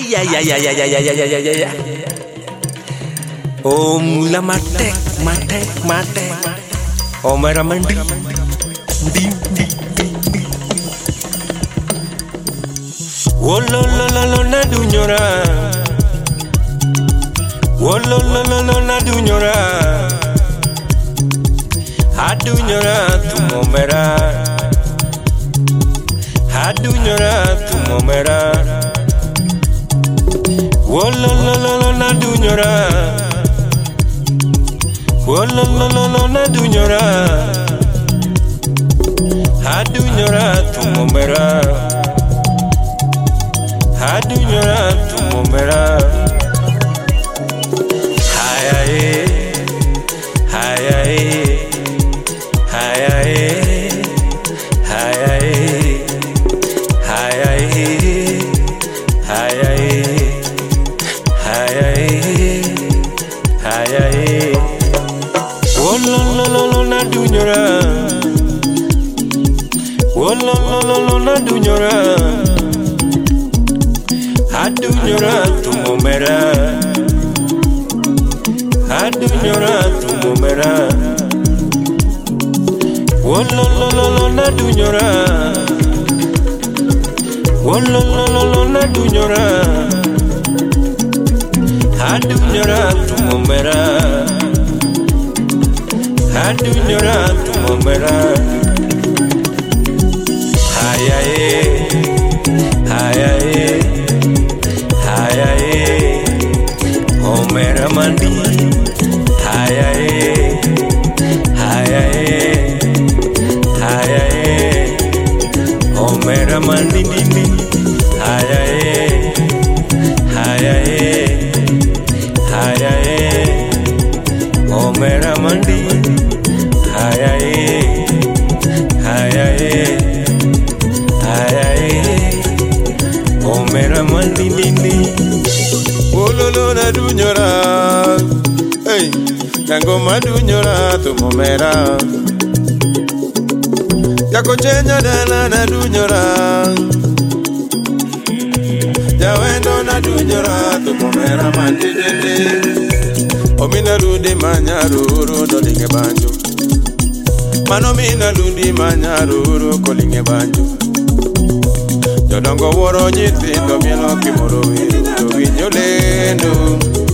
Om la mate. Omera mandi. Wolo lo na dunyora. Wolo lo na dunyora. Adunyora tu momera. Adunyora tu momera. Wolo lo na dunyora. Wolo lo na dunyora. Adunyora tu momera. Adunyora tu momera. Hayae. Wolo na dunyora. Wolo na dunyora. Adunyora tu momera. Adunyora tu momera. Wolo na dunyora. Wolo na dunyora. Adunyora tu momera. Adunyora tu momera. Hayae. Omera mandi. Hayae. Omera mandi. Hayae. Omera mandi. Omera mandi. Wololo na dunyora. Hey, tango madunyora tu momera. Yako chenya dana na dunyora. Jawendo na dunyora tu momera mandi. Omina lundi manyaruru dolinge banjo. Mano mina lundi manyaruru kolinge banjo. Jodongo woro nyithindo mielo kimoro wiru to winjo lendo.